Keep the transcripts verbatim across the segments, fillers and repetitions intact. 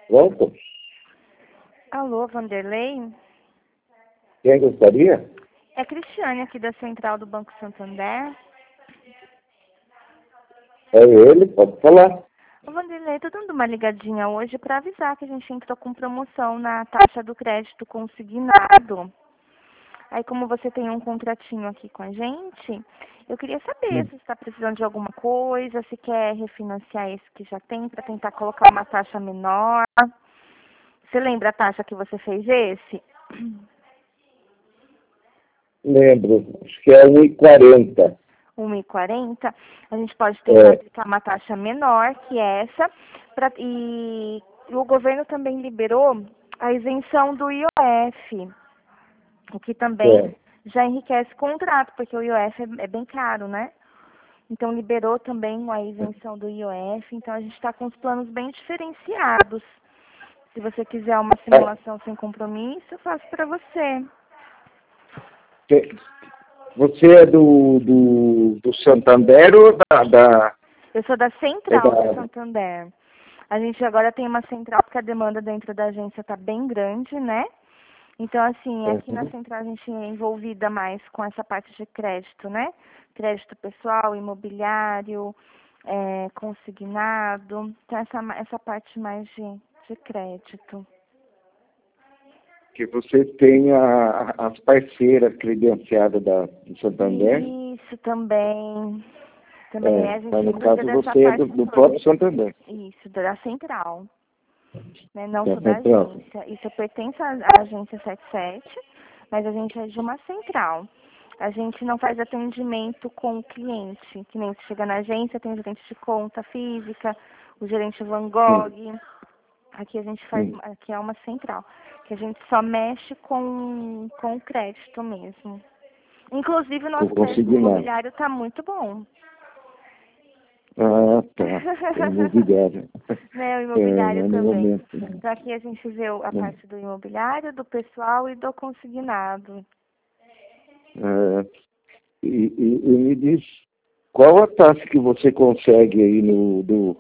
Pronto? Alô, Vanderlei? Quem gostaria? É Cristiane aqui da Central do Banco Santander. É ele, pode falar. Ô, Vanderlei, tô dando uma ligadinha hoje para avisar que a gente entrou com promoção na taxa do crédito consignado. Aí, como você tem um contratinho aqui com a gente, eu queria saber Hum. se você está precisando de alguma coisa, se quer refinanciar esse que já tem para tentar colocar uma taxa menor. Você lembra a taxa que você fez esse? Lembro, acho que é um e quarenta. um e quarenta, a gente pode tentar É, aplicar uma taxa menor que essa. Pra, e, e o governo também liberou a isenção do I O F, o que também é. já enriquece o contrato, porque o I O F é, é bem caro, né? Então liberou também a isenção do I O F, então a gente está com os planos bem diferenciados. Se você quiser uma Ah, simulação sem compromisso, eu faço para você. que- você é do, do, do Santander ou da, da, Eu sou da é Central do da... Santander. A gente agora tem uma central porque a demanda dentro da agência está bem grande, né? Então, assim, aqui na Uhum. central a gente é envolvida mais com essa parte de crédito, né? Crédito pessoal, imobiliário, é, consignado. Então, essa, essa parte mais de, de crédito. Que você tem a, as parceiras credenciadas da, do Santander. Isso também. Também É, a gente mas no cuida caso dessa você é do, parte do toda. próprio Santander. Isso, da central. Né? Não Da sou da central. agência. Isso pertence à à agência setenta e sete, mas a gente é de uma central. A gente não faz atendimento com o cliente, que nem você chega na agência, tem o gerente de conta física, o gerente Van Sim, Gogh. Aqui a gente faz, sim. aqui é uma central, que a gente só mexe com, com o crédito mesmo. Inclusive o Com nosso crédito consignado. imobiliário está muito bom. Ah, tá. Tem imobiliário. Né, o É, imobiliário mas no também. momento. Então aqui a gente vê a Né? parte do imobiliário, do pessoal e do consignado. É, e, e, e me diz, qual a taxa que você consegue aí no do,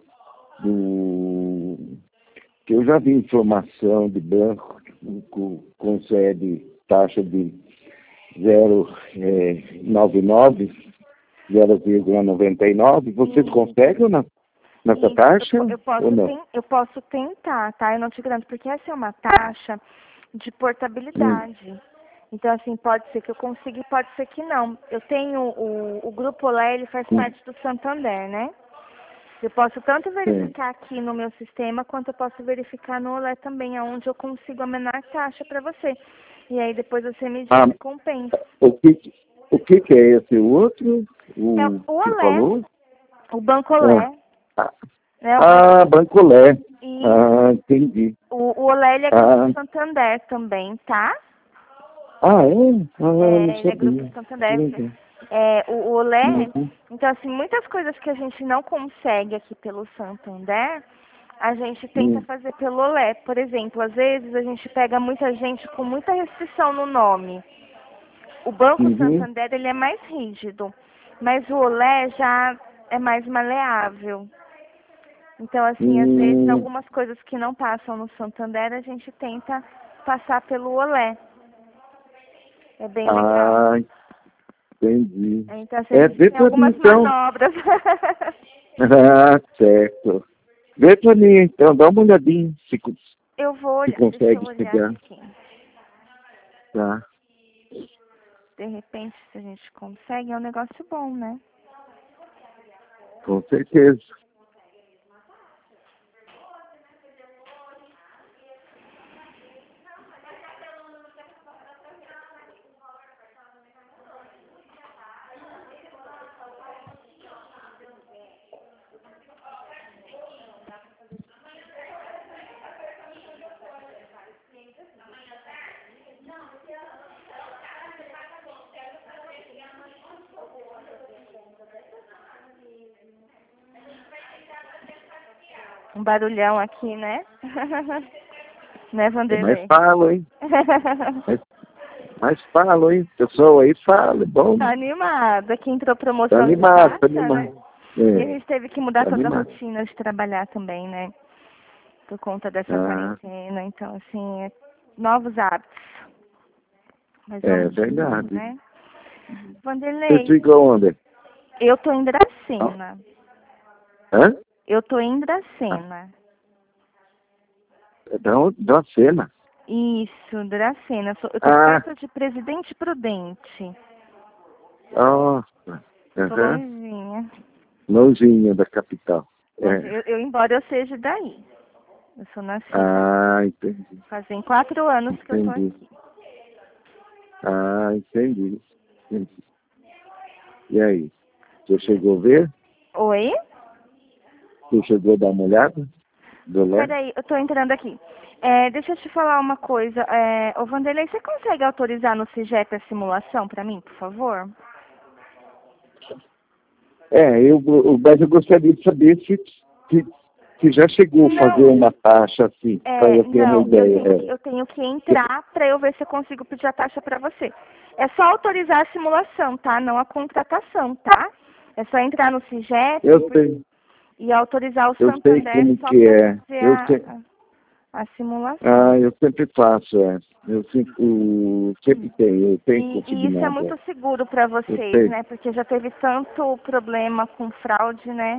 do que eu já vi informação de banco que co- concede taxa de zero vírgula noventa e nove, zero vírgula noventa e nove, vocês E, conseguem na, nessa e eu, taxa po- eu ou posso não? ten, eu posso tentar, tá? Eu não te garanto, porque essa é uma taxa de Hum, portabilidade. Então, assim, pode ser que eu consiga e pode ser que não. Eu tenho o, o Grupo Olé, ele faz hum, parte do Santander, né? Eu posso tanto sim. verificar aqui no meu sistema, quanto eu posso verificar no Olé também, aonde eu consigo a menor taxa para você. E aí depois você me diz Ah, se compensa. o que, que- o que, que é esse outro? É O o que Olé, falou? o Banco Ah, Olé, ah, né? O Banco ah, Bancolé. e Ah, entendi. o, o Olé, ele é Grupo Ah, Santander também, tá? ah, é? Ah, não É, ele é Grupo sabia. Que Santander. legal. É, o, o Olé, Uhum. então assim, muitas coisas que a gente não consegue aqui pelo Santander, a gente tenta Hum. fazer pelo Olé. Por exemplo, às vezes a gente pega muita gente com muita restrição no nome. O Banco Uhum. Santander, ele é mais rígido, mas o Olé já é mais maleável. Então, assim, às vezes, Hum. algumas coisas que não passam no Santander, a gente tenta passar pelo Olé. É bem legal. Ah, entendi. Então, assim, a É, gente vê tem pra mim algumas então. manobras. Ah, certo. Vê pra mim então, dá uma olhadinha se, co- Eu vou se olhar, deixa eu consegue olhar pegar. aqui. Tá, De repente, se a gente consegue, é um negócio bom, né? com certeza. Um barulhão aqui, né? Né, É mais Vanderlei? falo, hein? Mais, mais falo, hein? Pessoal aí fala, bom. Tá animada, que entrou Tá promoção de animado, tá taxa, né? animado. E a É, gente teve que mudar tá toda a animado. rotina de trabalhar também, né? por conta dessa Ah. quarentena. Então, assim, é novos hábitos. Mas É vamos seguir, verdade. né? Você Vanderlei, fica onde? eu tô em Dracena. Hã? Eu tô em Dracena. Da, onde? Da cena. Isso, Dracena. Eu tô Ah. perto de Presidente Prudente. Nossa. Tô Uhum. longinha. Longinha da capital. Mas É. eu, eu, embora eu seja daí. Eu sou nascida. Ah, entendi. Fazem quatro anos que eu tô Entendi. aqui. Ah, entendi. Entendi. E aí? Você chegou a ver? Oi? Você chegou a dar uma olhada? Do lado? Peraí, eu tô entrando aqui. É, deixa eu te falar uma coisa. É, ô Vanderlei, você consegue autorizar no CIGEP a simulação pra mim, por favor? É, eu, eu- mas eu gostaria de saber se, se, se já chegou a Não. fazer uma taxa assim, para É, eu ter uma não, eu ideia. tenho, que, É. eu tenho que entrar pra eu ver se eu consigo pedir a taxa pra você. É só autorizar a simulação, tá? Não a contratação, tá? É só entrar no CIGEP Eu sei, e autorizar o eu sei Santander como só que pra é. fazer Eu a, sei. a, a simulação. Ah, eu sempre faço, é. Eu sempre, o- sempre tenho, eu tenho E, e isso é consignado. muito seguro para Eu vocês, sei. né? Porque já teve tanto problema com fraude, né?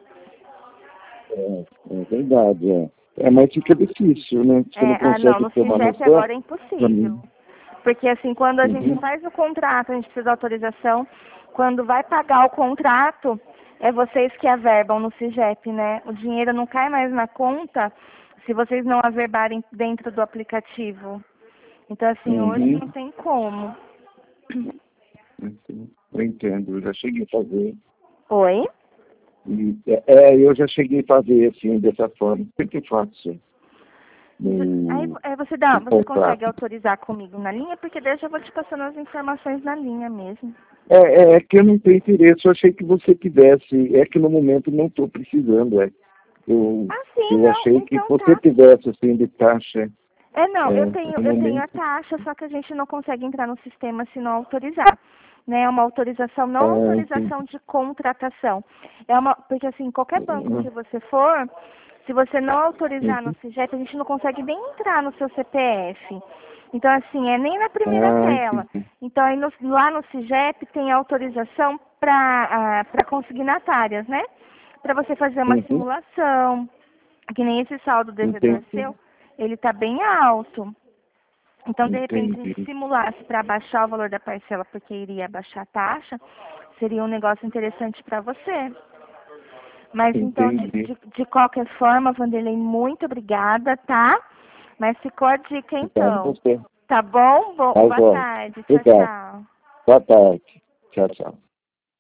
É, é verdade, é. É, mas fica difícil, né? Você não É, ah, não, consegue no ter uma CIGEP noção agora é para impossível. mim. Porque assim, quando a gente Uhum. faz o contrato, a gente precisa de autorização. Quando vai pagar o contrato, é vocês que averbam no CIGEP, né? O dinheiro não cai mais na conta se vocês não averbarem dentro do aplicativo. Então, assim, hoje Uhum. não tem como. Uhum. Eu entendo, eu já cheguei a fazer. Oi? E, é, é, eu já cheguei a fazer assim, dessa forma. Sempre faço. Aí No, é, você dá, no você consegue contrato. autorizar comigo na linha, porque daí eu já vou te passando as informações na linha mesmo. É, é, é que eu não tenho interesse, eu achei que você tivesse. É que no momento não estou precisando, é. Eu, Ah, sim, eu não, achei que então você tá. tivesse assim de taxa. É, não, eu É, tenho, no eu tenho a momento. taxa, só que a gente não consegue entrar no sistema se não autorizar. Né? É uma autorização, não É, enfim. autorização de contratação. É uma, porque assim, qualquer banco Uhum. que você for, se você não autorizar no Uhum. CIGEP, a gente não consegue nem entrar no seu C P F. Então, assim, é nem na primeira Ah, tela. entendi. Então, aí no- lá no CIGEP tem autorização para para consignatárias, né? Para você fazer uma Uhum. simulação, que nem esse saldo devedor Entendi. seu, ele está bem alto. Então, de repente, a gente Entendi. simulasse para abaixar o valor da parcela, porque iria abaixar a taxa, seria um negócio interessante para você. Mas então, de, Entendi. de, de qualquer forma, Vanderlei, muito obrigada, tá? Mas ficou a dica Então, então. você. Tá bom? Bo Tá boa bom. tarde. Tchau, Obrigado. tchau. Boa tarde. Tchau, tchau.